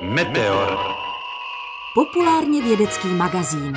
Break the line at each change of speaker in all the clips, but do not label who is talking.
Meteor.
Populárně vědecký magazín.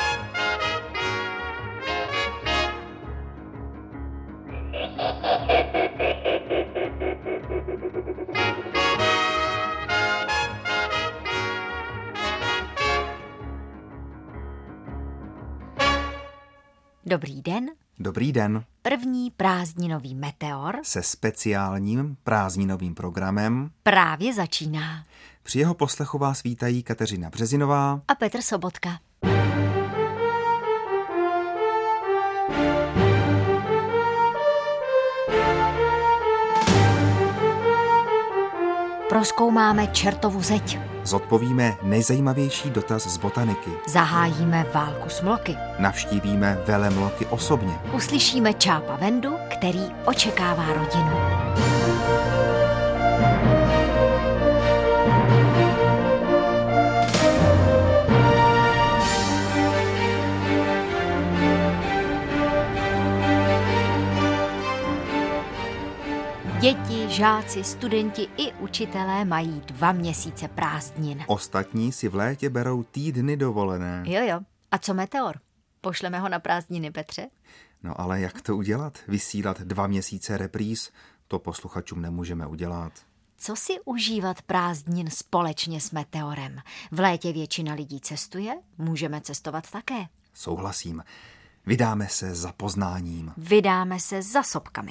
Dobrý den.
Dobrý den.
První prázdninový Meteor
Se speciálním prázdninovým programem
právě začíná.
Při jeho poslechu vás vítají Kateřina Březinová
A Petr Sobotka. Prozkoumáme čertovu zeď.
zodpovíme nejzajímavější dotaz z botaniky.
Zahájíme válku s mloky.
Navštívíme velemloky osobně.
Uslyšíme Čápa Vendu, který očekává rodinu. Děti, žáci, studenti i učitelé mají 2 měsíce prázdnin.
Ostatní si v létě berou týdny dovolené.
Jo. A co Meteor? Pošleme ho na prázdniny, Petře?
No ale jak to udělat? Vysílat 2 měsíce repríz? To posluchačům nemůžeme udělat.
Co si užívat prázdnin společně s Meteorem? V létě většina lidí cestuje, můžeme cestovat také.
Souhlasím. Vydáme se za poznáním.
Vydáme se za sopkami.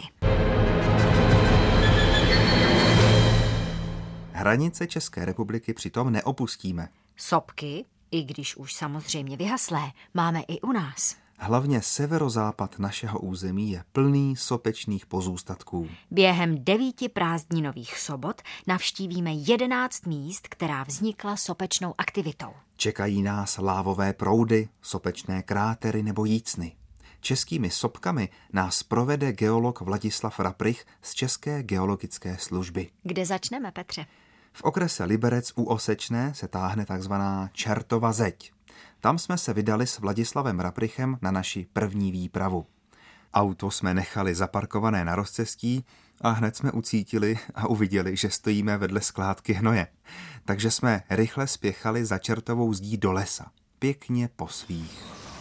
Hranice České republiky přitom neopustíme.
Sopky, i když už samozřejmě vyhaslé, máme i u nás.
Hlavně severozápad našeho území je plný sopečných pozůstatků.
Během 9 prázdninových sobot navštívíme 11 míst, která vznikla sopečnou aktivitou.
Čekají nás lávové proudy, sopečné krátery nebo jícny. Českými sopkami nás provede geolog Vladislav Raprych z České geologické služby.
Kde začneme, Petře?
V okrese Liberec u Osečné se táhne takzvaná Čertova zeď. Tam jsme se vydali s Vladislavem Raprichem na naši první výpravu. Auto jsme nechali zaparkované na rozcestí a hned jsme ucítili a uviděli, že stojíme vedle skládky hnoje. Takže jsme rychle spěchali za Čertovou zdí do lesa. Pěkně po svých.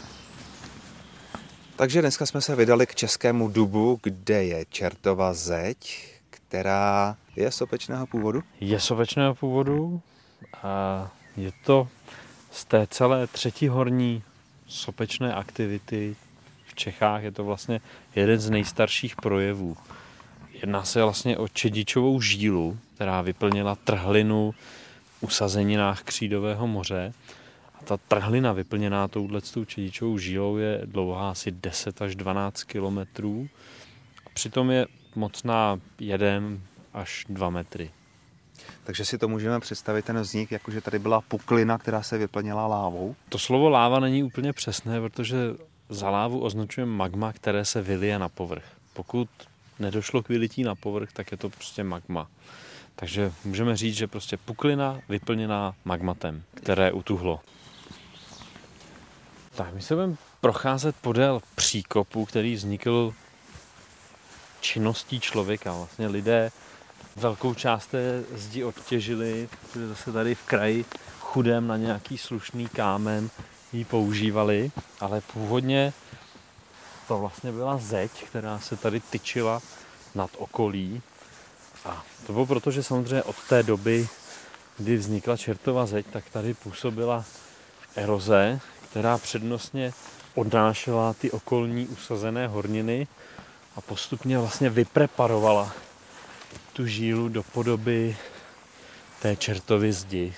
Takže dneska jsme se vydali k Českému Dubu, kde je Čertova zeď, která je sopečného původu.
Je sopečného původu a je to z té celé 3. horní sopečné aktivity v Čechách. Je to vlastně jeden z nejstarších projevů. Jedná se vlastně o čedičovou žílu, která vyplnila trhlinu v usazeninách Křídového moře. A ta trhlina vyplněná touhletou čedičovou žílou je dlouhá asi 10 až 12 kilometrů. Přitom je mocná 1 až 2 metry.
Takže si to můžeme představit ten vznik, jakože tady byla puklina, která se vyplnila lávou.
To slovo láva není úplně přesné, protože za lávu označujeme magma, které se vylije na povrch. Pokud nedošlo k vylití na povrch, tak je to prostě magma. Takže můžeme říct, že prostě puklina vyplněná magmatem, které utuhlo. Tak my se budeme procházet podél příkopu, který vznikl činností člověka. Vlastně lidé velkou část té zdi odtěžili, protože zase tady v kraji chudém na nějaký slušný kámen ji používali, ale původně to vlastně byla zeď, která se tady tyčila nad okolí. A to bylo proto, že samozřejmě od té doby, kdy vznikla Čertova zeď, tak tady působila eroze, která přednostně odnášela ty okolní usazené horniny a postupně vlastně vypreparovala tu žílu do podoby té Čertovy zdi.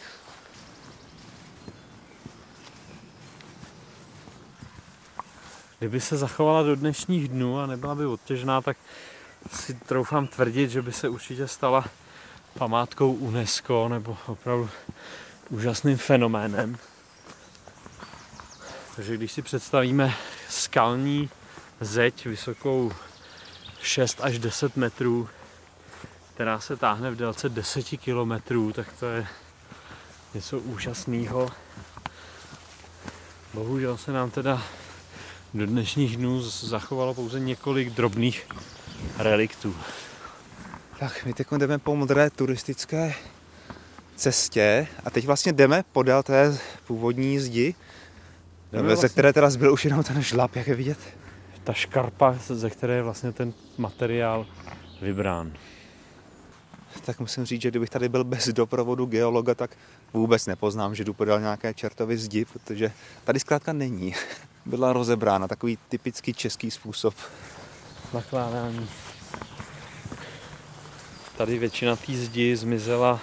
Kdyby se zachovala do dnešních dnů a nebyla by odtěžná, tak si troufám tvrdit, že by se určitě stala památkou UNESCO nebo opravdu úžasným fenoménem. Takže když si představíme skalní zeď vysokou 6 až 10 metrů, která se táhne v délce 10 kilometrů, tak to je něco úžasného. Bohužel se nám teda do dnešních dnů zachovalo pouze několik drobných reliktů.
Tak, my teď jdeme po modré turistické cestě a teď vlastně jdeme podél té původní zdi,
Vlastně...
které teda zbyl už jenom ten žlab, jak je vidět.
Ta škarpa, ze které je vlastně ten materiál vybrán.
Tak musím říct, že kdybych tady byl bez doprovodu geologa, tak vůbec nepoznám, že jdu podél nějaké čertovy zdi, protože tady zkrátka není. Byla rozebrána, takový typický český způsob
nakládání. Tady většina té zdi zmizela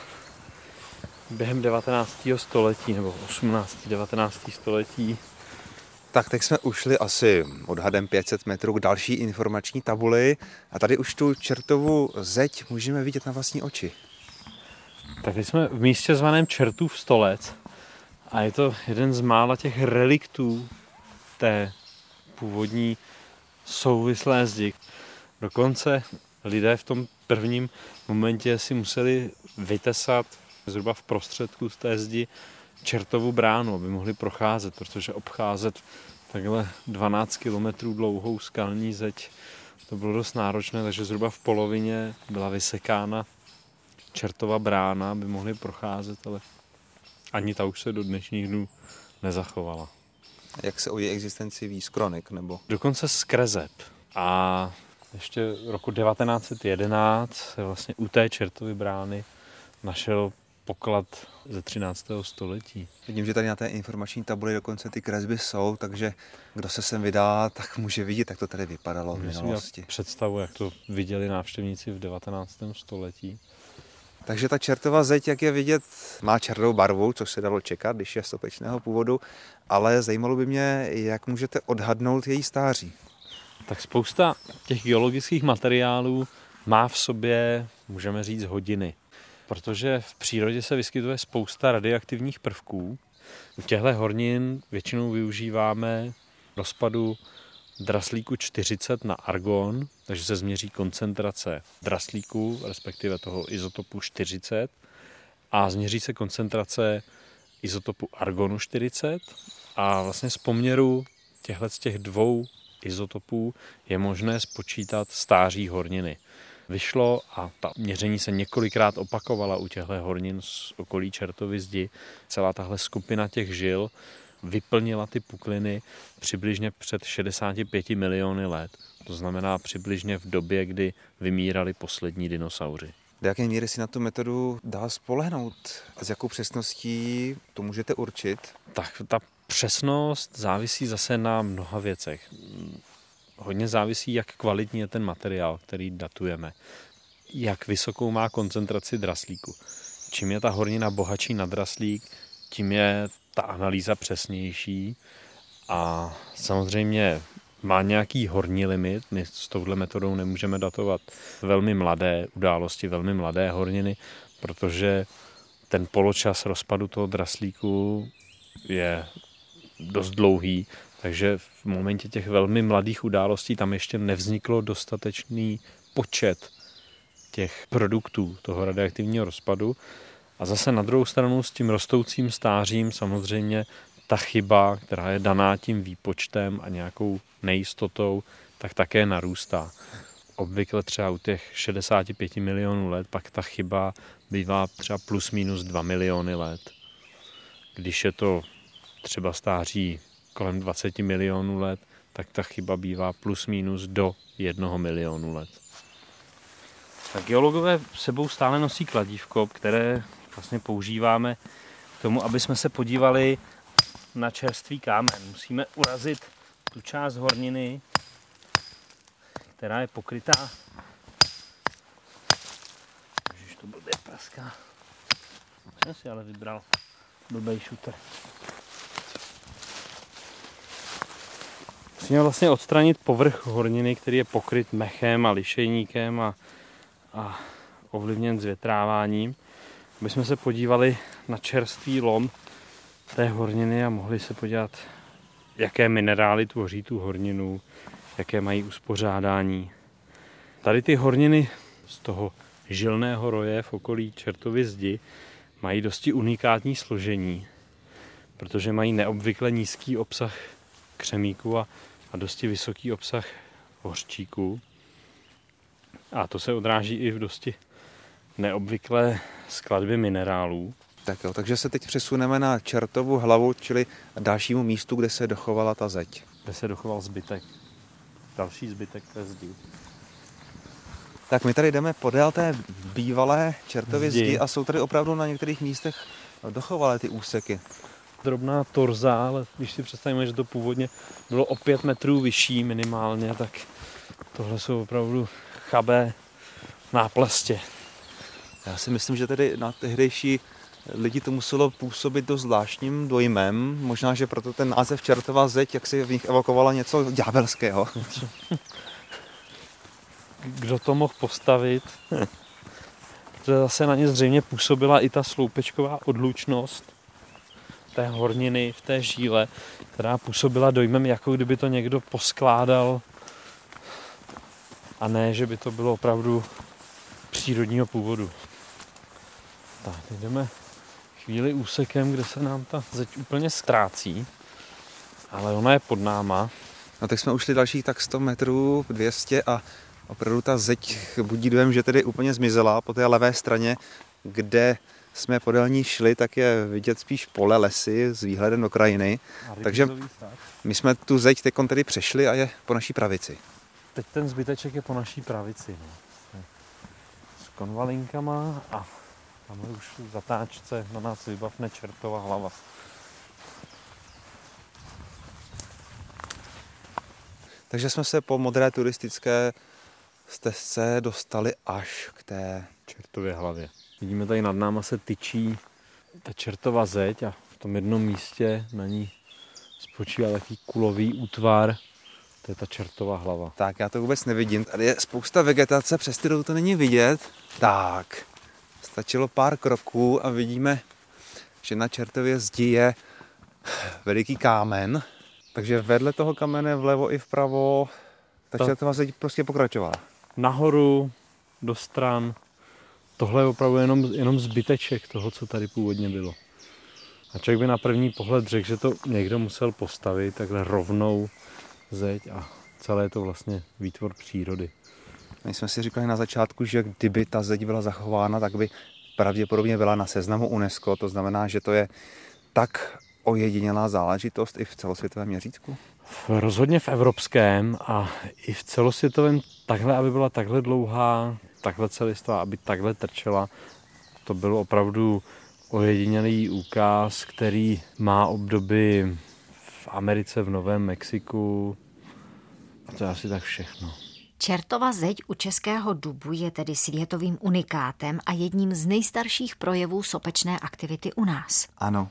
během 19. století, nebo 18. 19. století.
Tak teď jsme ušli asi odhadem 500 metrů k další informační tabuli a tady už tu čertovu zeď můžeme vidět na vlastní oči.
Tak teď jsme v místě zvaném Čertův stolec a je to jeden z mála těch reliktů té původní souvislé zdi. Dokonce lidé v tom prvním momentě si museli vytesat zhruba v prostředku z té zdi čertovu bránu, aby mohli procházet, protože obcházet takhle 12 kilometrů dlouhou skalní zeď, to bylo dost náročné, takže zhruba v polovině byla vysekána čertova brána, aby mohli procházet, ale ani ta už se do dnešních dnů nezachovala.
Jak se o její existenci ví z kronik, nebo?
Dokonce z kreseb. A ještě roku 1911 se vlastně u té čertovy brány našel poklad ze 13. století.
Vidím, že tady na té informační tabuli dokonce ty kresby jsou, takže kdo se sem vydá, tak může vidět, jak to tady vypadalo v minulosti.
Představu, jak to viděli návštěvníci v 19. století.
Takže ta čertova zeď, jak je vidět, má černou barvu, což se dalo čekat, když je sopečného původu, ale zajímalo by mě, jak můžete odhadnout její stáří.
Tak spousta těch geologických materiálů má v sobě, můžeme říct, hodiny. Protože v přírodě se vyskytuje spousta radioaktivních prvků. U těchto hornin většinou využíváme rozpadu draslíku 40 na argon, takže se změří koncentrace draslíku, respektive toho izotopu 40, a změří se koncentrace izotopu argonu 40 a vlastně z poměru těch dvou izotopů je možné spočítat stáří horniny. Vyšlo a ta měření se několikrát opakovala u těchto hornin z okolí čertovy zdi. Celá tahle skupina těch žil vyplnila ty pukliny přibližně před 65 miliony let. To znamená přibližně v době, kdy vymírali poslední dinosauři.
Do jaké míry si na tu metodu dá spolehnout? A s jakou přesností to můžete určit?
Tak ta přesnost závisí zase na mnoha věcech. Hodně závisí, jak kvalitní je ten materiál, který datujeme. Jak vysokou má koncentraci draslíku. Čím je ta hornina bohatší na draslík, tím je ta analýza přesnější. A samozřejmě má nějaký horní limit. My s touhle metodou nemůžeme datovat velmi mladé události, velmi mladé horniny, protože ten poločas rozpadu toho draslíku je dost dlouhý, takže v momentě těch velmi mladých událostí tam ještě nevzniklo dostatečný počet těch produktů toho radioaktivního rozpadu. A zase na druhou stranu s tím rostoucím stářím samozřejmě ta chyba, která je daná tím výpočtem a nějakou nejistotou, tak také narůstá. Obvykle třeba u těch 65 milionů let pak ta chyba bývá třeba plus minus 2 miliony let. Když je to třeba stáří kolem 20 milionů let, tak ta chyba bývá plus minus do 1 milionu let. Tak geologové sebou stále nosí kladívko, které vlastně používáme k tomu, aby jsme se podívali na čerstvý kámen. Musíme urazit tu část horniny, která je pokrytá. Ježiš, to blbě praská. Jsem si ale vybral blbej šuter. Musíme vlastně odstranit povrch horniny, který je pokryt mechem a lišejníkem a ovlivněn zvětráváním, aby jsme se podívali na čerstvý lom té horniny a mohli se podívat, jaké minerály tvoří tu horninu, jaké mají uspořádání. Tady ty horniny z toho žilného roje v okolí čertovy zdi mají dosti unikátní složení, protože mají neobvykle nízký obsah křemíku a dosti vysoký obsah hořčíku. A to se odráží i v dosti neobvyklé skladby minerálů.
Tak jo, takže se teď přesuneme na Čertovu hlavu, čili dalšímu místu, kde se dochovala ta zeď.
Kde se dochoval zbytek. Další zbytek té zdi.
Tak my tady jdeme podél té bývalé Čertovy zdi a jsou tady opravdu na některých místech dochovalé ty úseky.
Drobná torza, ale když si představíme, že to původně bylo o 5 metrů vyšší minimálně, tak tohle jsou opravdu chabé náplastě.
Já si myslím, že tedy na tehdejší lidi to muselo působit dost zvláštním dojmem. Možná, že proto ten název Čertova zeď, jak si v nich evokovala něco ďábelského.
Kdo to mohl postavit? Protože zase na ně zřejmě působila i ta sloupečková odlučnost té horniny v té žíle, která působila dojmem, jako kdyby to někdo poskládal a ne, že by to bylo opravdu přírodního původu. Tak, jdeme chvíli úsekem, kde se nám ta zeď úplně ztrácí, ale ona je pod náma.
No tak jsme ušli dalších tak 100 metrů, 200 a opravdu ta zeď budí dojem, že tedy úplně zmizela po té levé straně, kde jsme podél ní šli, tak je vidět spíš pole, lesy s výhledem do krajiny. Takže my jsme tu zeď teďkon tedy přešli a je po naší pravici.
Teď ten zbyteček je po naší pravici. No. S konvalinkama a tam už v zatáčce na nás vybavne Čertova hlava.
Takže jsme se po modré turistické stezce dostali až k té
Čertově hlavě. Vidíme, tady nad náma se tyčí ta Čertova zeď a v tom jednom místě na ní spočívá takový kulový útvar. To je ta Čertova hlava.
Tak, já to vůbec nevidím. Tady je spousta vegetace, přes kterou to není vidět. Tak, stačilo pár kroků a vidíme, že na Čertově zdi je veliký kámen. Takže vedle toho kamene vlevo i vpravo ta Čertova zeď prostě pokračovala.
Nahoru, do stran. Tohle je opravdu jenom zbyteček toho, co tady původně bylo. A člověk by na první pohled řekl, že to někdo musel postavit takhle rovnou zeď a celé je to vlastně výtvor přírody.
My jsme si říkali na začátku, že kdyby ta zeď byla zachována, tak by pravděpodobně byla na seznamu UNESCO. To znamená, že to je tak ojedinělá záležitost i v celosvětovém měřítku?
Rozhodně v evropském a i v celosvětovém takhle, aby byla takhle dlouhá, takhle celistvá, aby takhle trčela. To byl opravdu ojedinělý úkaz, který má obdoby v Americe, v Novém Mexiku. A to je asi tak všechno.
Čertova zeď u Českého Dubu je tedy světovým unikátem a jedním z nejstarších projevů sopečné aktivity u nás.
Ano,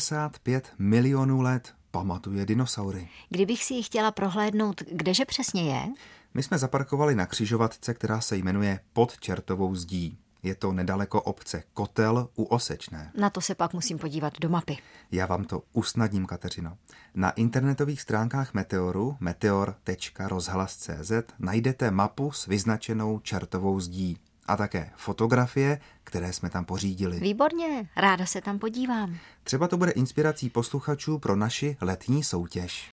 65 milionů let pamatuje dinosaury.
Kdybych si ji chtěla prohlédnout, kdeže přesně je?
My jsme zaparkovali na křižovatce, která se jmenuje Pod Čertovou zdí. Je to nedaleko obce Kotel u Osečné.
Na to se pak musím podívat do mapy.
Já vám to usnadním, Kateřino. Na internetových stránkách Meteoru, meteor.rozhlas.cz, najdete mapu s vyznačenou Čertovou zdí a také fotografie, které jsme tam pořídili.
Výborně, ráda se tam podívám.
Třeba to bude inspirací posluchačů pro naši letní soutěž.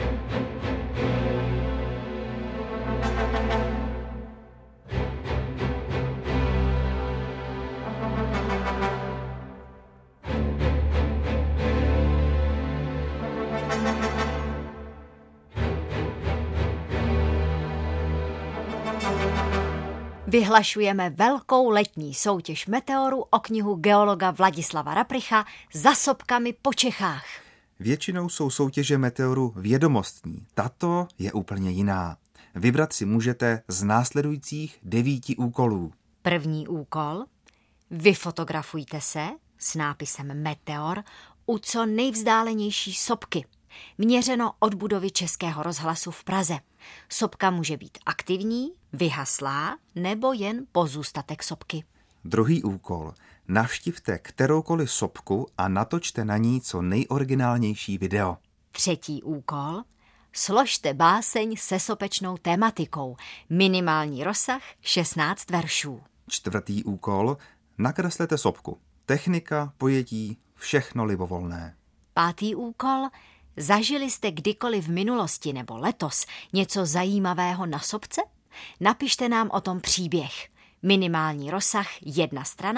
Vyhlašujeme velkou letní soutěž Meteoru o knihu geologa Vladislava Rapricha Za sopkami po Čechách.
Většinou jsou soutěže Meteoru vědomostní. Tato je úplně jiná. Vybrat si můžete z následujících 9 úkolů.
První úkol. Vyfotografujte se s nápisem Meteor u co nejvzdálenější sopky. Měřeno od budovy Českého rozhlasu v Praze. Sopka může být aktivní, vyhaslá nebo jen pozůstatek sopky.
Druhý úkol. Navštivte kteroukoliv sopku a natočte na ní co nejoriginálnější video.
Třetí úkol. Složte báseň se sopečnou tematikou. Minimální rozsah 16 veršů.
Čtvrtý úkol. Nakreslete sopku. Technika, pojetí, všechno libovolné.
Pátý úkol. Zažili jste kdykoliv v minulosti nebo letos něco zajímavého na sopce? Napište nám o tom příběh. Minimální rozsah 1 strana,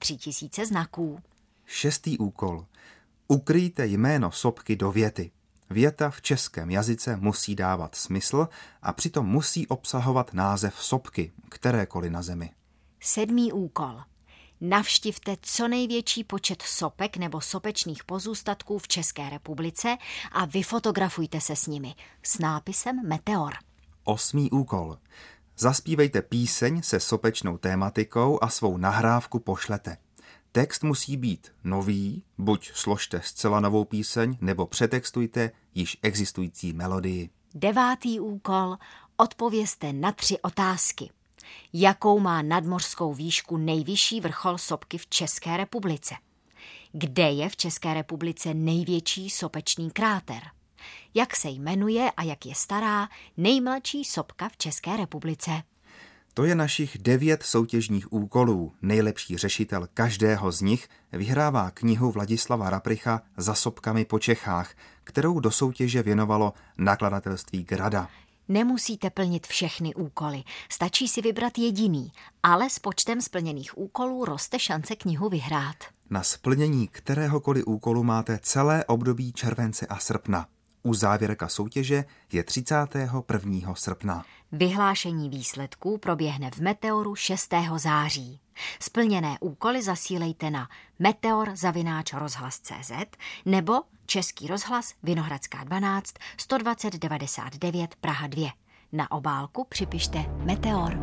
3000 znaků.
6. úkol. Ukryjte jméno sopky do věty. Věta v českém jazyce musí dávat smysl a přitom musí obsahovat název sopky, kterékoliv na zemi.
7. úkol. Navštivte co největší počet sopek nebo sopečných pozůstatků v České republice a vyfotografujte se s nimi s nápisem Meteor.
8. úkol. Zaspívejte píseň se sopečnou tématikou a svou nahrávku pošlete. Text musí být nový, buď složte zcela novou píseň, nebo přetextujte již existující melodii.
9. úkol. Odpovězte na 3 otázky. Jakou má nadmořskou výšku nejvyšší vrchol sopky v České republice? Kde je v České republice největší sopečný kráter? Jak se jmenuje a jak je stará nejmladší sopka v České republice?
To je našich 9 soutěžních úkolů. Nejlepší řešitel každého z nich vyhrává knihu Vladislava Rapricha Za sopkami po Čechách, kterou do soutěže věnovalo nakladatelství Grada.
Nemusíte plnit všechny úkoly, stačí si vybrat jediný, ale s počtem splněných úkolů roste šance knihu vyhrát.
Na splnění kteréhokoliv úkolu máte celé období července a srpna. Uzávěrka soutěže je 31. srpna.
Vyhlášení výsledků proběhne v Meteoru 6. září. Splněné úkoly zasílejte na meteor@rozhlas.cz nebo Český rozhlas Vinohradská 12 120 99 Praha 2. Na obálku připište Meteor.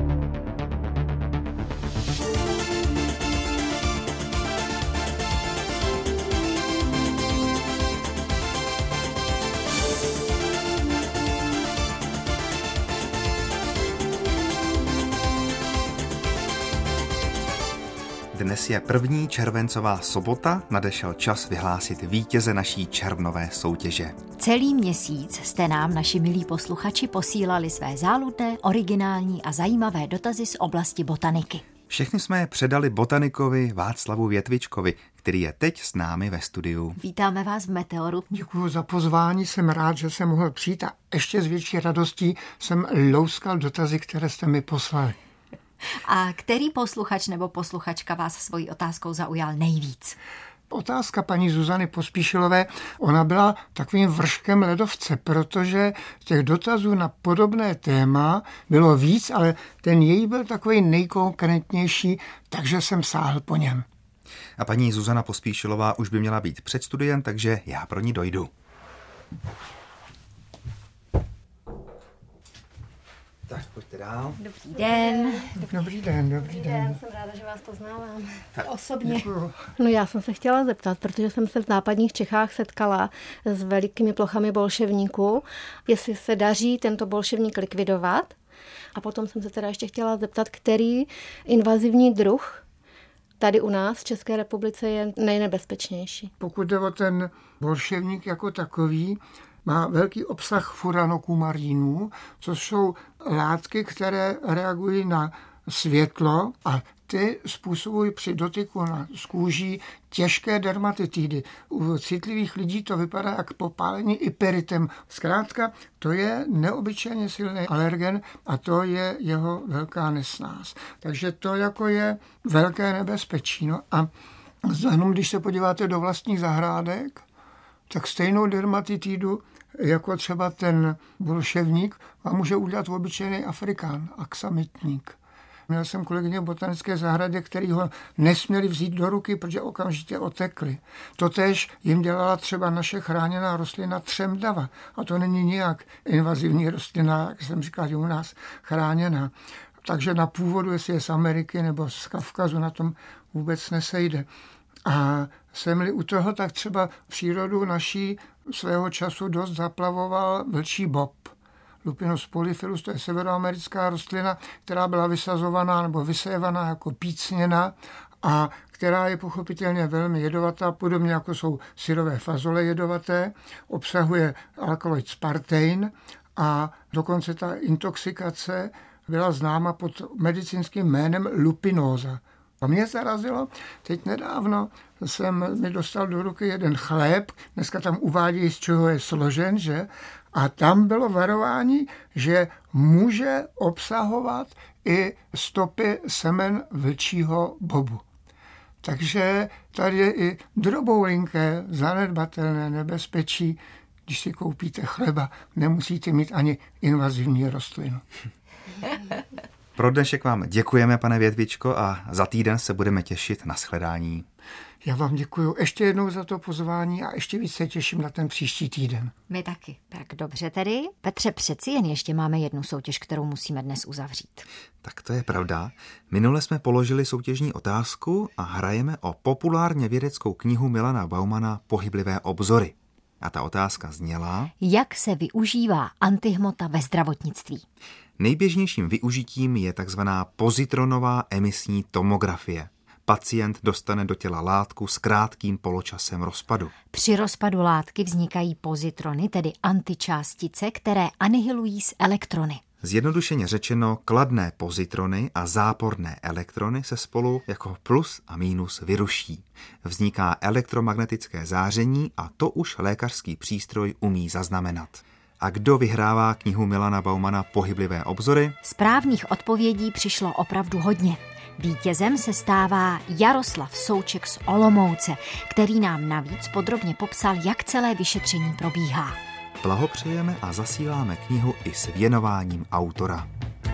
Dnes je 1. červencová sobota, nadešel čas vyhlásit vítěze naší červnové soutěže.
Celý měsíc jste nám, naši milí posluchači, posílali své záludné, originální a zajímavé dotazy z oblasti botaniky.
Všechny jsme je předali botanikovi Václavu Větvičkovi, který je teď s námi ve studiu.
Vítáme vás v Meteoru.
Děkuji za pozvání, jsem rád, že jsem mohl přijít a ještě s větší radostí jsem louskal dotazy, které jste mi poslali.
A který posluchač nebo posluchačka vás svojí otázkou zaujal nejvíc?
Otázka paní Zuzany Pospíšilové, ona byla takovým vrškem ledovce, protože těch dotazů na podobné téma bylo víc, ale ten její byl takový nejkonkrétnější, takže jsem sáhl po něm.
A paní Zuzana Pospíšilová už by měla být před studiem, takže já pro ní dojdu. Tak, pojďte dál.
Dobrý den.
Dobrý den.
Jsem ráda, že vás poznávám. Osobně. Děkuju. No já jsem se chtěla zeptat, protože jsem se v západních Čechách setkala s velikými plochami bolševníků, jestli se daří tento bolševník likvidovat. A potom jsem se teda ještě chtěla zeptat, který invazivní druh tady u nás v České republice je nejnebezpečnější.
Pokud jde o ten bolševník jako takový, má velký obsah furanokumarínů, což jsou látky, které reagují na světlo a ty způsobují při dotyku z kůží těžké dermatitidy. U citlivých lidí to vypadá jak popálení iperitem. Zkrátka, to je neobyčejně silný alergen a to je jeho velká nesnáz. Takže to jako je velké nebezpečí. No a jenom když se podíváte do vlastních zahrádek, tak stejnou dermatitidu jako třeba ten bolševník vám může udělat obyčejný Afrikán, aksamitník. Měl jsem kolegyně v botanické zahradě, který ho nesměli vzít do ruky, protože okamžitě otekli. Totéž jim dělala třeba naše chráněná rostlina třemdava. A to není nijak invazivní rostlina, jak jsem říkal, je u nás chráněná. Takže na původu, jestli je z Ameriky nebo z Kavkazu, na tom vůbec nesejde. A jsem-li u toho, tak třeba přírodu naší svého času dost zaplavoval vlčí bob. Lupinus polyphyllus, to je severoamerická rostlina, která byla vysazovaná nebo vysévaná jako pícněna a která je pochopitelně velmi jedovatá, podobně jako jsou syrové fazole jedovaté, obsahuje alkaloid spartein a dokonce ta intoxikace byla známa pod medicínským jménem lupinóza. A mě zarazilo, teď nedávno jsem mi dostal do ruky jeden chléb, dneska tam uvádí, z čeho je složen, že? A tam bylo varování, že může obsahovat i stopy semen vlčího bobu. Takže tady je i droboulinké, zanedbatelné nebezpečí. Když si koupíte chleba, nemusíte mít ani invazivní rostlinu.
Pro dnešek vám děkujeme, pane Větvičko, a za týden se budeme těšit na shledání.
Já vám děkuji ještě jednou za to pozvání a ještě víc se těším na ten příští týden.
My taky. Tak dobře tedy. Petře, přeci jen ještě máme jednu soutěž, kterou musíme dnes uzavřít.
Tak to je pravda. Minule jsme položili soutěžní otázku a hrajeme o populárně vědeckou knihu Milana Baumana Pohyblivé obzory. A ta otázka zněla:
Jak se využívá antihmota ve zdravotnictví?
Nejběžnějším využitím je takzvaná pozitronová emisní tomografie. Pacient dostane do těla látku s krátkým poločasem rozpadu.
Při rozpadu látky vznikají pozitrony, tedy antičástice, které anihilují s elektrony.
Zjednodušeně řečeno, kladné pozitrony a záporné elektrony se spolu jako plus a mínus vyruší. Vzniká elektromagnetické záření a to už lékařský přístroj umí zaznamenat. A kdo vyhrává knihu Milana Baumana Pohyblivé obzory?
Správných odpovědí přišlo opravdu hodně. Vítězem se stává Jaroslav Souček z Olomouce, který nám navíc podrobně popsal, jak celé vyšetření probíhá.
Blahopřejeme a zasíláme knihu i s věnováním autora.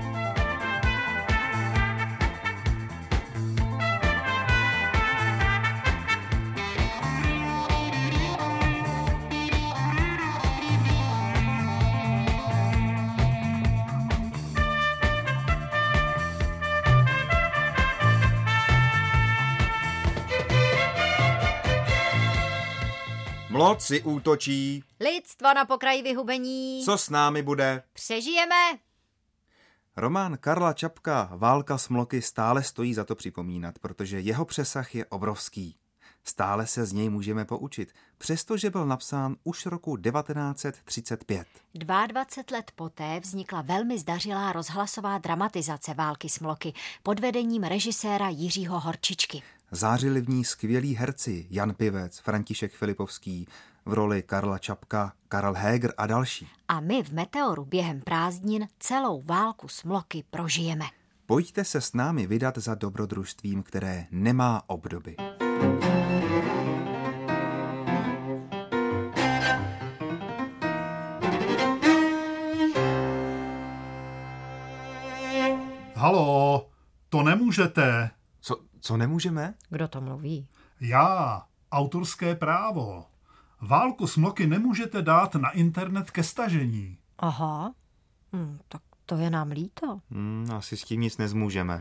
Mloci útočí.
Lidstvo na pokraji vyhubení.
Co s námi bude?
Přežijeme.
Román Karla Čapka Válka smloky stále stojí za to připomínat, protože jeho přesah je obrovský. Stále se z něj můžeme poučit, přestože byl napsán už roku 1935.
22 let poté vznikla velmi zdařilá rozhlasová dramatizace Války smloky pod vedením režiséra Jiřího Horčičky.
Zářili v ní skvělí herci Jan Pivec, František Filipovský, v roli Karla Čapka, Karel Heger a další.
A my v Meteoru během prázdnin celou Válku smloky prožijeme.
Pojďte se s námi vydat za dobrodružstvím, které nemá obdoby.
Haló, to nemůžete.
Co nemůžeme?
Kdo to mluví?
Já, autorské právo. Válku smloky nemůžete dát na internet ke stažení.
Aha, tak to je nám líto.
Asi s tím nic nezmůžeme.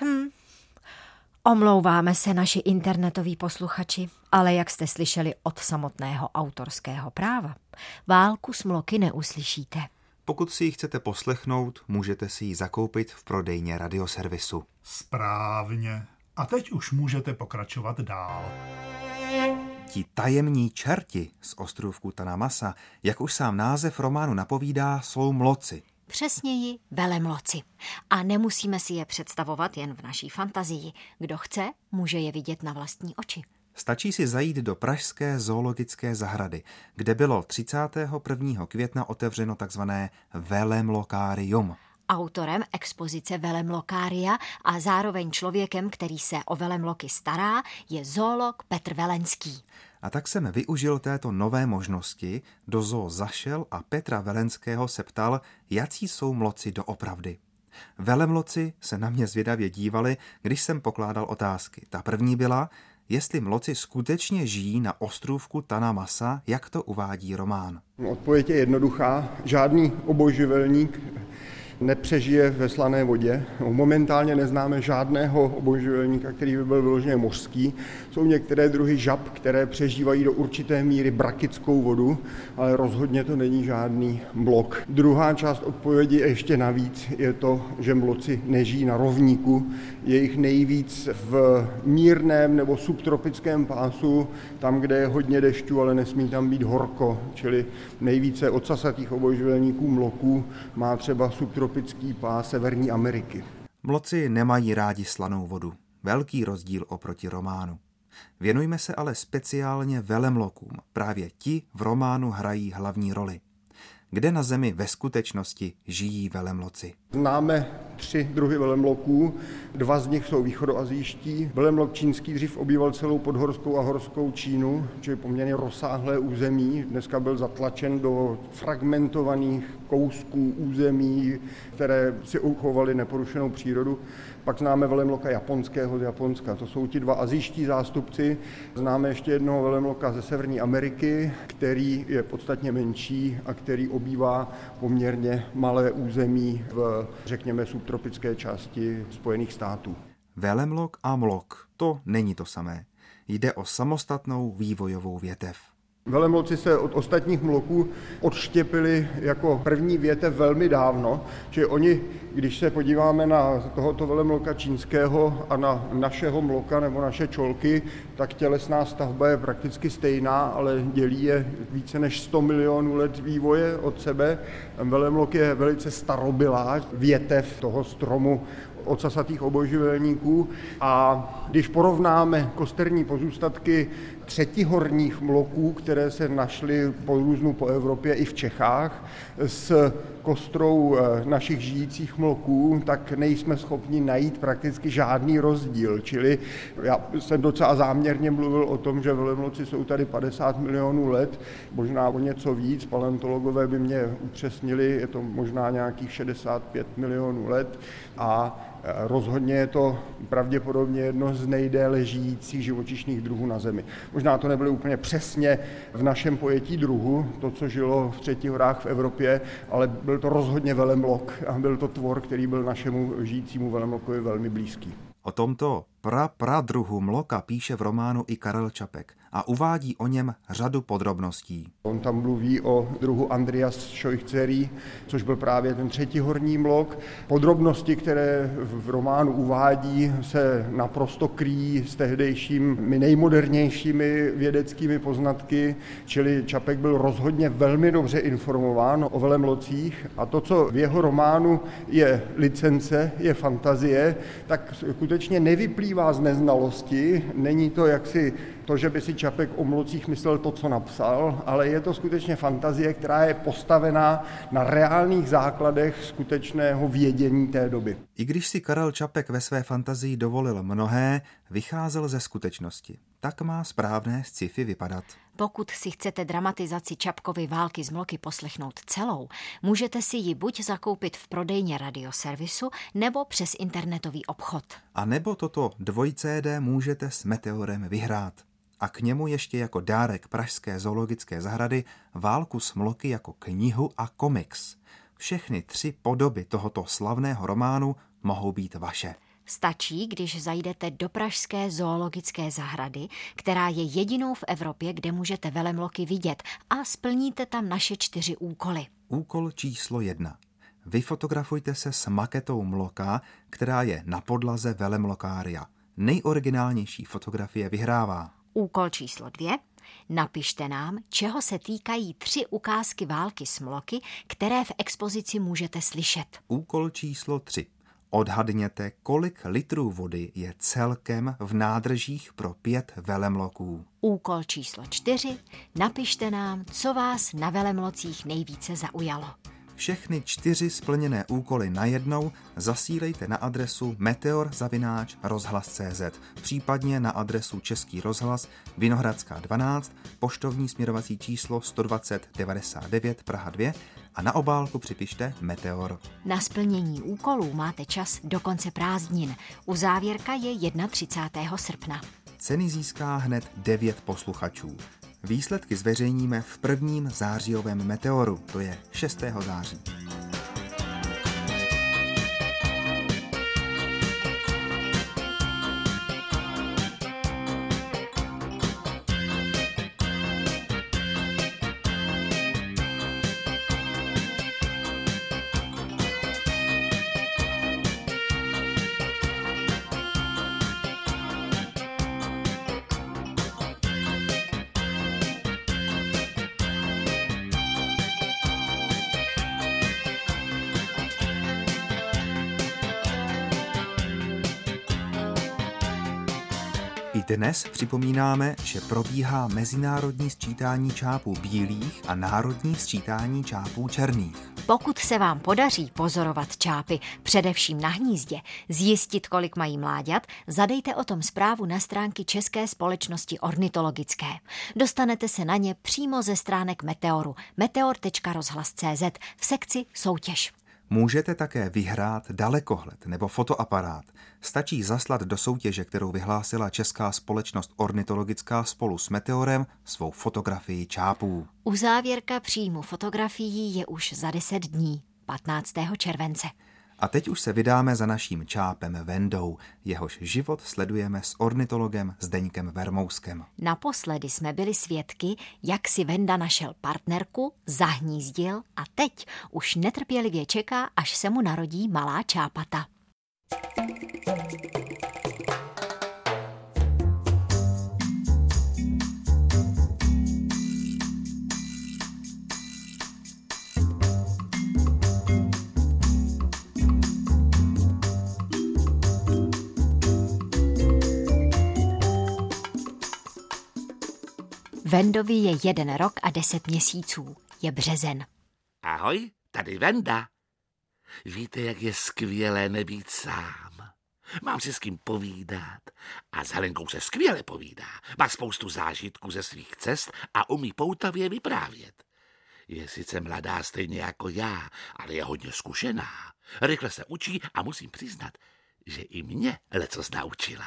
Omlouváme se, naši internetoví posluchači, ale jak jste slyšeli od samotného autorského práva, Válku smloky neuslyšíte.
Pokud si ji chcete poslechnout, můžete si ji zakoupit v prodejně radioservisu.
Správně. A teď už můžete pokračovat dál.
Ti tajemní čerti z ostrůvku Tanamasa, jak už sám název románu napovídá, jsou mloci.
Přesněji velemloci. A nemusíme si je představovat jen v naší fantazii. Kdo chce, může je vidět na vlastní oči.
Stačí si zajít do pražské zoologické zahrady, kde bylo 31. května otevřeno takzvané velemlokárium.
Autorem expozice Velemlokária a zároveň člověkem, který se o velemloky stará, je zoolog Petr Velenský.
A tak jsem využil této nové možnosti, do zoo zašel a Petra Velenského se ptal, jací jsou mloci doopravdy. Velemloci se na mě zvědavě dívali, když jsem pokládal otázky. Ta první byla, jestli mloci skutečně žijí na ostrůvku Tanamasa, jak to uvádí román.
Odpověď je jednoduchá. Žádný obojživelník nepřežije ve slané vodě. Momentálně neznáme žádného obojživelníka, který by byl vyloženě mořský. Jsou některé druhy žab, které přežívají do určité míry brakickou vodu, ale rozhodně to není žádný mlok. Druhá část odpovědi ještě navíc je to, že mloci nežijí na rovníku. Je jich nejvíc v mírném nebo subtropickém pásu, tam, kde je hodně dešťů, ale nesmí tam být horko, čili nejvíce odsasatých obojživelníků mloků má třeba subtropický pás Severní Ameriky.
Mloci nemají rádi slanou vodu. Velký rozdíl oproti románu. Věnujme se ale speciálně velemlokům. Právě ti v románu hrají hlavní roli. kde na Zemi ve skutečnosti žijí velemloci.
Známe 3 druhy velemloků, 2 z nich jsou východoasijští. Velemlok čínský dřív obýval celou podhorskou a horskou Čínu, čili poměrně rozsáhlé území. Dneska byl zatlačen do fragmentovaných kousků území, které si uchovaly neporušenou přírodu. Pak známe velemloka japonského z Japonska. To jsou ti 2 asijští zástupci. Známe ještě jednoho velemloka ze Severní Ameriky, který je podstatně menší a který obývá poměrně malé území v, řekněme, subtropické části Spojených států.
Velemlok a mlok, to není to samé. Jde o samostatnou vývojovou větev.
Velemloci se od ostatních mloků odštěpili jako první větev velmi dávno, že oni, když se podíváme na tohoto velemloka čínského a na našeho mloka nebo naše čolky, tak tělesná stavba je prakticky stejná, ale dělí je více než 100 milionů let vývoje od sebe. Velemlok je velice starobylá větev toho stromu ocasatých obojživelníků a když porovnáme kosterní pozůstatky třetihorních mloků, které se našly po různu po Evropě i v Čechách, s kostrou našich žijících mloků, tak nejsme schopni najít prakticky žádný rozdíl. Čili já jsem docela záměrně mluvil o tom, že velemloci jsou tady 50 milionů let, možná o něco víc, paleontologové by mě upřesnili, je to možná nějakých 65 milionů let a rozhodně je to pravděpodobně jedno z nejdéle žijících živočišných druhů na Zemi. Možná to nebylo úplně přesně v našem pojetí druhu, to, co žilo v třetích horách v Evropě, ale byl to rozhodně velemlok a byl to tvor, který byl našemu žijícímu velemlokovi velmi blízký.
O tomto pradruhu mloka píše v románu i Karel Čapek a uvádí o něm řadu podrobností.
On tam mluví o druhu Andrias scheuchzeri, což byl právě ten třetihorní mlok. Podrobnosti, které v románu uvádí, se naprosto kryjí s tehdejšími nejmodernějšími vědeckými poznatky, čili Čapek byl rozhodně velmi dobře informován o velemlocích a to, co v jeho románu je licence, je fantazie, tak skutečně nevyplývá z neznalosti, není to jaksi to, že by si Čapek o mlocích myslel to, co napsal, ale je to skutečně fantazie, která je postavená na reálných základech skutečného vědění té doby.
I když si Karel Čapek ve své fantazii dovolil mnohé, vycházel ze skutečnosti. Tak má správné sci-fi vypadat.
Pokud si chcete dramatizaci Čapkovy války z mloky poslechnout celou, můžete si ji buď zakoupit v prodejně Radioservisu, nebo přes internetový obchod.
A nebo toto 2CD můžete s Meteorem vyhrát. A k němu ještě jako dárek Pražské zoologické zahrady Válku s mloky jako knihu a komiks. Všechny 3 podoby tohoto slavného románu mohou být vaše.
Stačí, když zajdete do Pražské zoologické zahrady, která je jedinou v Evropě, kde můžete velemloky vidět a splníte tam naše 4 úkoly.
Úkol číslo 1. Vyfotografujte se s maketou mloka, která je na podlaze velemlokária. Nejoriginálnější fotografie vyhrává.
Úkol číslo 2. Napište nám, čeho se týkají 3 ukázky války s mloky, které v expozici můžete slyšet.
Úkol číslo 3. Odhadněte, kolik litrů vody je celkem v nádržích pro 5 velemloků.
Úkol číslo 4. Napište nám, co vás na velemlocích nejvíce zaujalo.
Všechny 4 splněné úkoly najednou zasílejte na adresu meteor@rozhlas.cz, případně na adresu Český rozhlas, Vinohradská 12, poštovní směrovací číslo 120 99 Praha 2 a na obálku připište Meteor.
Na splnění úkolů máte čas do konce prázdnin. Uzávěrka je 31. srpna.
Ceny získá hned 9 posluchačů. Výsledky zveřejníme v prvním zářijovém Meteoru, to je 6. září. I dnes připomínáme, že probíhá mezinárodní sčítání čápů bílých a národní sčítání čápů černých.
Pokud se vám podaří pozorovat čápy, především na hnízdě, zjistit, kolik mají mláďat, zadejte o tom zprávu na stránky České společnosti ornitologické. Dostanete se na ně přímo ze stránek Meteoru, meteor.rozhlas.cz v sekci Soutěž.
Můžete také vyhrát dalekohled nebo fotoaparát. Stačí zaslat do soutěže, kterou vyhlásila Česká společnost ornitologická spolu s Meteorem, svou fotografii čápů.
Uzávěrka příjmu fotografií je už za 10 dní, 15. července.
A teď už se vydáme za naším čápem Vendou, jehož život sledujeme s ornitologem Zdeňkem Vermouskem.
Naposledy jsme byli svědky, jak si Venda našel partnerku, zahnízdil a teď už netrpělivě čeká, až se mu narodí malá čápata. Vendovi je 1 rok a 10 měsíců. Je březen.
Ahoj, tady Venda. Víte, jak je skvělé nebýt sám. Mám si s kým povídat a s Helenkou se skvěle povídá. Má spoustu zážitků ze svých cest a umí poutavě vyprávět. Je sice mladá stejně jako já, ale je hodně zkušená. Rychle se učí a musím přiznat, že i mě lecos naučila.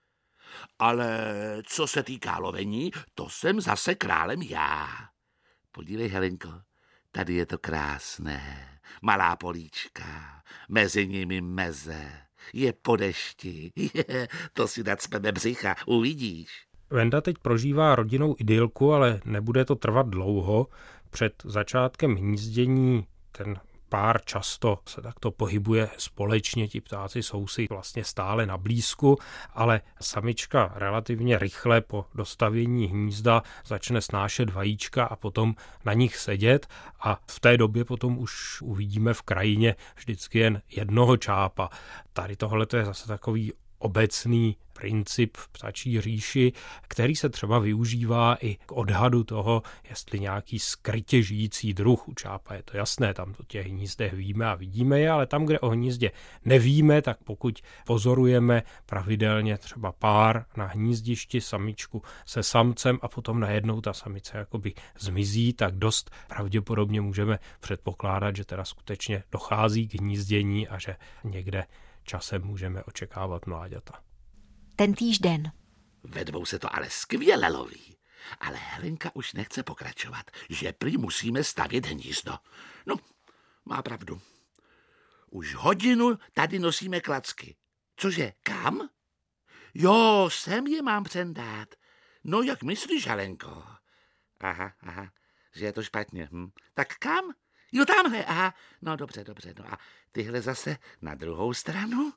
Ale co se týká lovení, to jsem zase králem já. Podívej, Helenko, tady je to krásné. Malá políčka, mezi nimi meze. Je po dešti. To si nacpeme břicha, uvidíš.
Venda teď prožívá rodinnou idylku, ale nebude to trvat dlouho. Před začátkem hnízdění ten pár často se takto pohybuje společně, ti ptáci jsou si vlastně stále na blízku, ale samička relativně rychle po dostavění hnízda začne snášet vajíčka a potom na nich sedět a v té době potom už uvidíme v krajině vždycky jen jednoho čápa. Tady tohle je zase takový obecný princip v ptačí říši, který se třeba využívá i k odhadu toho, jestli nějaký skrytě žijící druh u čápa. Je to jasné, tam o těch hnízdech víme a vidíme je, ale tam, kde o hnízdě nevíme, tak pokud pozorujeme pravidelně třeba pár na hnízdišti, samičku se samcem a potom najednou ta samice jakoby zmizí, tak dost pravděpodobně můžeme předpokládat, že teda skutečně dochází k hnízdění a že někde časem můžeme očekávat mláďata.
Ten týžden.
Ve dvou se to ale skvěle loví. Ale Helenka už nechce pokračovat, že prý musíme stavět hnízdo. No, má pravdu. Už hodinu tady nosíme klacky. Cože, kam? Jo, sem je mám přendát. No, jak myslíš, Helenko? Aha, že je to špatně. Tak kam? Jo, tamhle, aha. No, dobře. No a tyhle zase na druhou stranu?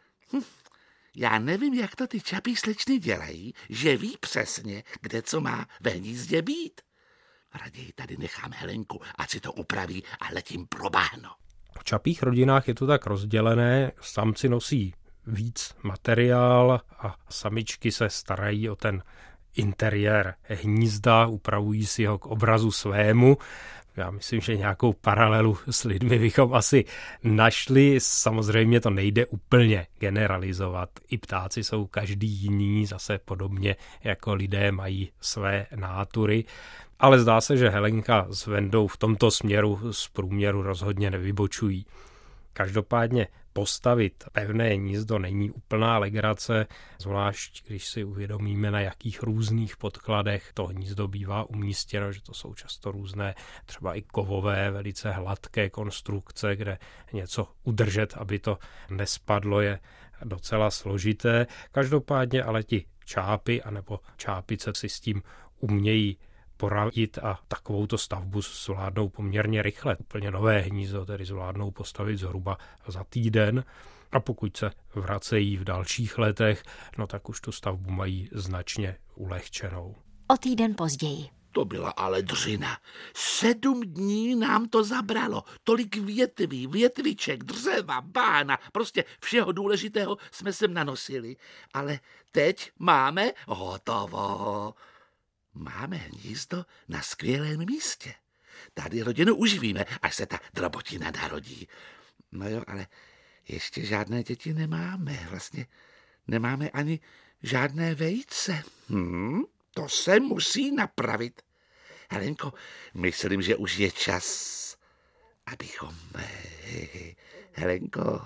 Já nevím, jak to ty čapí slečny dělají, že ví přesně, kde co má ve hnízdě být. Raději tady nechám Helenku, ať si to upraví a letím pro bahno.
V čapích rodinách je to tak rozdělené, samci nosí víc materiál a samičky se starají o ten interiér hnízda, upravují si ho k obrazu svému. Já myslím, že nějakou paralelu s lidmi bychom asi našli. Samozřejmě to nejde úplně generalizovat. I ptáci jsou každý jiný, zase podobně jako lidé mají své nátury. Ale zdá se, že Helenka s Vendou v tomto směru z průměru rozhodně nevybočují. Každopádně postavit pevné hnízdo není úplná legrace, zvlášť když si uvědomíme, na jakých různých podkladech to hnízdo bývá umístěno, že to jsou často různé, třeba i kovové, velice hladké konstrukce, kde něco udržet, aby to nespadlo, je docela složité. Každopádně ale ti čápy anebo čápice si s tím umějí poradit a takovouto stavbu zvládnou poměrně rychle. Úplně nové hnízdo tedy zvládnou postavit zhruba za týden a pokud se vracejí v dalších letech, no tak už tu stavbu mají značně ulehčenou.
O týden později.
To byla ale dřina. 7 dní nám to zabralo. Tolik větví, větviček, dřeva, bána, prostě všeho důležitého jsme sem nanosili. Ale teď máme hotovo. Máme hnízdo na skvělém místě. Tady rodinu uživíme, až se ta drobotina narodí. No jo, ale ještě žádné děti nemáme. Vlastně nemáme ani žádné vejce. To se musí napravit. Helenko, myslím, že už je čas, abychom... Helenko,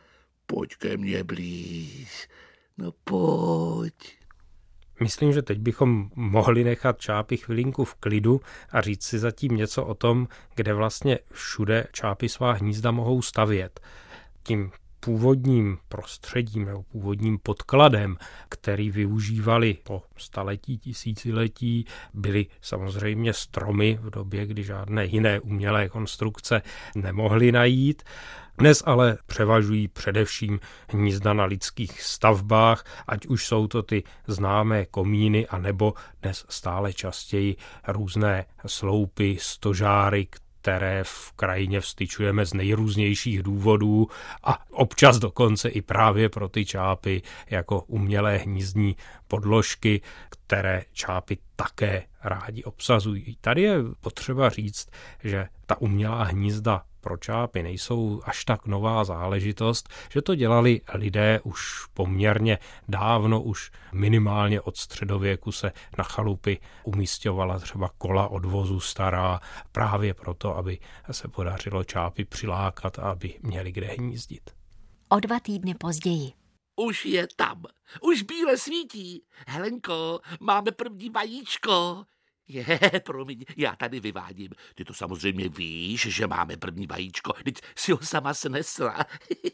pojď ke mně blíž. No pojď.
Myslím, že teď bychom mohli nechat čápy chvilinku v klidu a říct si zatím něco o tom, kde vlastně všude čápy svá hnízda mohou stavět. Tím původním prostředím nebo původním podkladem, který využívali po staletí, tisíciletí, byly samozřejmě stromy v době, kdy žádné jiné umělé konstrukce nemohly najít. Dnes ale převažují především hnízda na lidských stavbách, ať už jsou to ty známé komíny, anebo dnes stále častěji různé sloupy, stožáry, které v krajině vztyčujeme z nejrůznějších důvodů a občas dokonce i právě pro ty čápy jako umělé hnízdní podložky, které čápy také rádi obsazují. Tady je potřeba říct, že ta umělá hnízda pro čápy nejsou až tak nová záležitost, že to dělali lidé už poměrně dávno, už minimálně od středověku se na chalupy umísťovala třeba kola odvozu stará právě proto, aby se podařilo čápy přilákat a aby měli kde hnízdit.
O 2 týdny později.
Už je tam, už bíle svítí. Helenko, máme první vajíčko. Promiň, já tady vyvádím. Ty to samozřejmě víš, že máme první vajíčko, teď si ho sama snesla.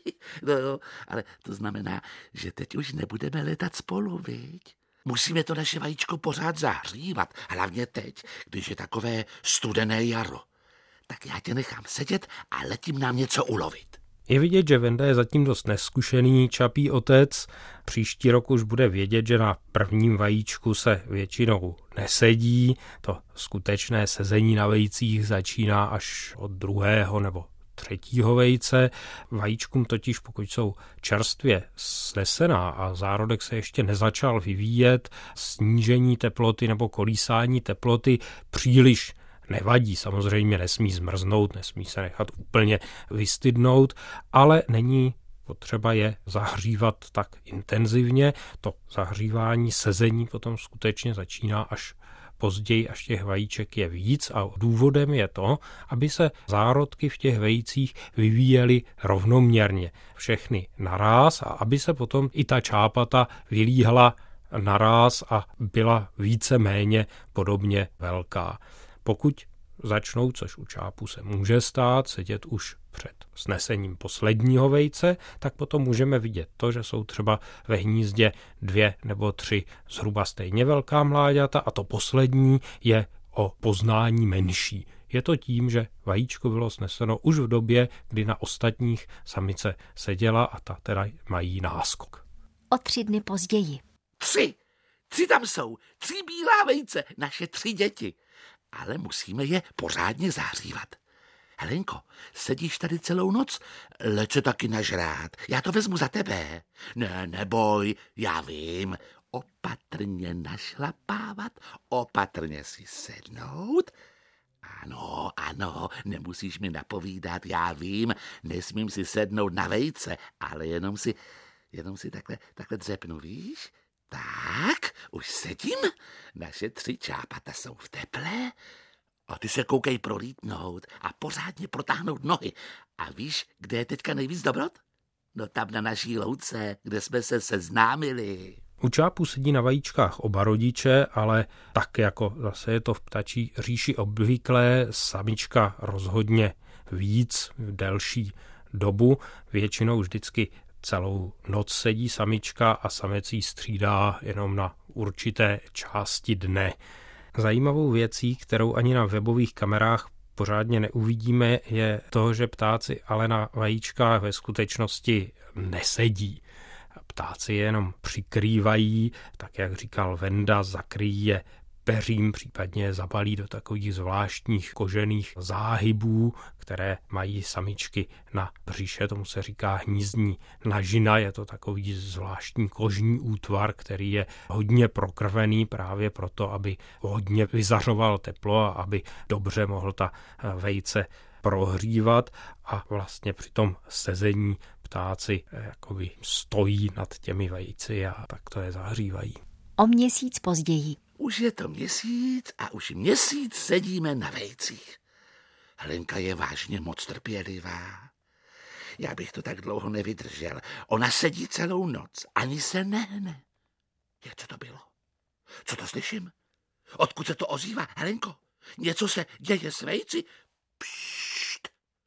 No jo, ale to znamená, že teď už nebudeme letat spolu, viď? Musíme to naše vajíčko pořád zahřívat, hlavně teď, když je takové studené jaro. Tak já tě nechám sedět a letím nám něco ulovit.
Je vidět, že Venda je zatím dost neskušený čapí otec. Příští rok už bude vědět, že na prvním vajíčku se většinou nesedí. To skutečné sezení na vejcích začíná až od 2. nebo 3. vejce. Vajíčkům totiž, pokud jsou čerstvě snesená a zárodek se ještě nezačal vyvíjet, snížení teploty nebo kolísání teploty příliš nevadí, samozřejmě nesmí zmrznout, nesmí se nechat úplně vystydnout, ale není potřeba je zahřívat tak intenzivně. To zahřívání, sezení potom skutečně začíná až později, až těch vajíček je víc a důvodem je to, aby se zárodky v těch vejcích vyvíjely rovnoměrně, všechny naráz a aby se potom i ta čápata vylíhla naráz a byla více-méně podobně velká. Pokud začnou, což u čápů se může stát, sedět už před snesením posledního vejce, tak potom můžeme vidět to, že jsou třeba ve hnízdě 2 nebo 3 zhruba stejně velká mláďata a to poslední je o poznání menší. Je to tím, že vajíčko bylo sneseno už v době, kdy na ostatních samice seděla a ta teda mají náskok.
O 3 dny později.
3 tam jsou, 3 bílá vejce, naše 3 děti. Ale musíme je pořádně zahřívat. Helenko, sedíš tady celou noc? Leč se taky nažrát. Já to vezmu za tebe. Ne, neboj, já vím. Opatrně našlapávat, opatrně si sednout. Ano, nemusíš mi napovídat, já vím, nesmím si sednout na vejce, ale jenom si takhle dřepnu, víš? Tak, už sedím, naše 3 čápata jsou v teple a ty se koukej prolítnout a pořádně protáhnout nohy. A víš, kde je teďka nejvíc dobrot? No tam na naší louce, kde jsme se seznámili.
U čápů sedí na vajíčkách oba rodiče, ale tak jako zase je to v ptačí říši obvyklé, samička rozhodně víc, delší dobu, většinou vždycky celou noc sedí samička a samec jí střídá jenom na určité části dne. Zajímavou věcí, kterou ani na webových kamerách pořádně neuvidíme, je to, že ptáci ale na vajíčkách ve skutečnosti nesedí. Ptáci je jenom přikrývají, tak jak říkal Venda, zakryjí je peřím, případně je zabalí do takových zvláštních kožených záhybů, které mají samičky na břiše, tomu se říká hnízdní nažina, je to takový zvláštní kožní útvar, který je hodně prokrvený právě proto, aby hodně vyzařoval teplo a aby dobře mohl ta vejce prohřívat a vlastně při tom sezení ptáci jakoby stojí nad těmi vejci a tak to je zahřívají.
O měsíc později.
Už je to měsíc a už měsíc sedíme na vejcích. Helenka je vážně moc trpělivá. Já bych to tak dlouho nevydržel. Ona sedí celou noc, ani se nehne. Co to bylo? Co to slyším? Odkud se to ozývá, Helenko? Něco se děje s vejci? Pšt!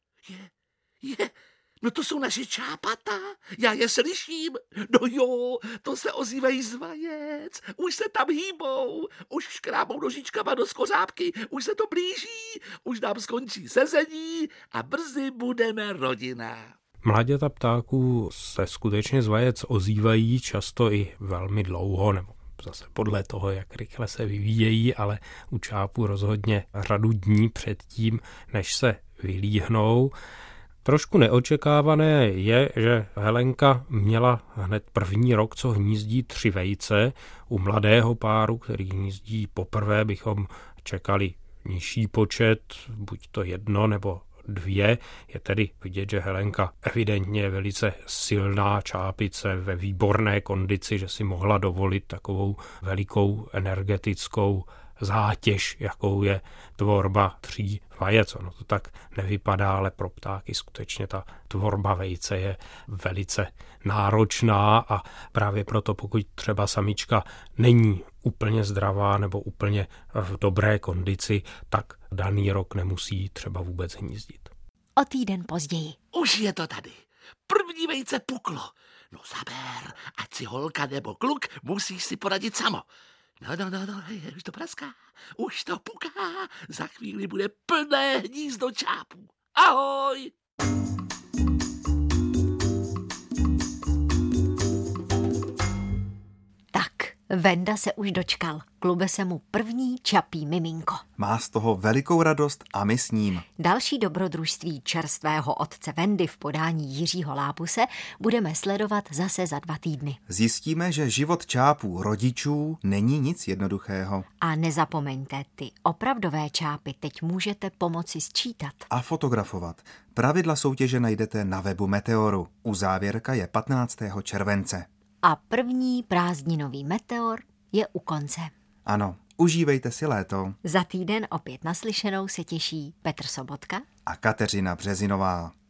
No to jsou naše čápata, já je slyším. No jo, to se ozývají z vajec, už se tam hýbou, už škrábou nožičkama do skořápky, už se to blíží, už nám skončí sezení a brzy budeme rodina.
Mláďata ptáků se skutečně z vajec ozývají často i velmi dlouho, nebo zase podle toho, jak rychle se vyvíjejí, ale u čápů rozhodně řadu dní předtím, než se vylíhnou. Trošku neočekávané je, že Helenka měla hned první rok, co hnízdí 3 vejce. U mladého páru, který hnízdí poprvé, bychom čekali nižší počet, buď to 1 nebo 2. Je tedy vidět, že Helenka evidentně je velice silná čápice ve výborné kondici, že si mohla dovolit takovou velikou energetickou zátěž, jakou je tvorba 3 vajec. Ono to tak nevypadá, ale pro ptáky skutečně ta tvorba vejce je velice náročná a právě proto, pokud třeba samička není úplně zdravá nebo úplně v dobré kondici, tak daný rok nemusí třeba vůbec hnízdit.
O týden později.
Už je to tady. První vejce puklo. No zaber, ať si holka nebo kluk, musíš si poradit samo. No, už to praská, už to puká, za chvíli bude plné hnízdo čápů. Ahoj!
Tak, Venda se už dočkal. Klube se mu první čapí miminko.
Má z toho velikou radost a my s ním.
Další dobrodružství čerstvého otce Vendy v podání Jiřího Lábuse budeme sledovat zase za 2 týdny.
Zjistíme, že život čápů rodičů není nic jednoduchého.
A nezapomeňte, ty opravdové čápy teď můžete pomoci sčítat.
A fotografovat. Pravidla soutěže najdete na webu Meteoru. Uzávěrka je 15. července.
A první prázdninový meteor je u konce.
Ano, užívejte si léto.
Za týden opět naslyšenou se těší Petr Sobotka
a Kateřina Březinová.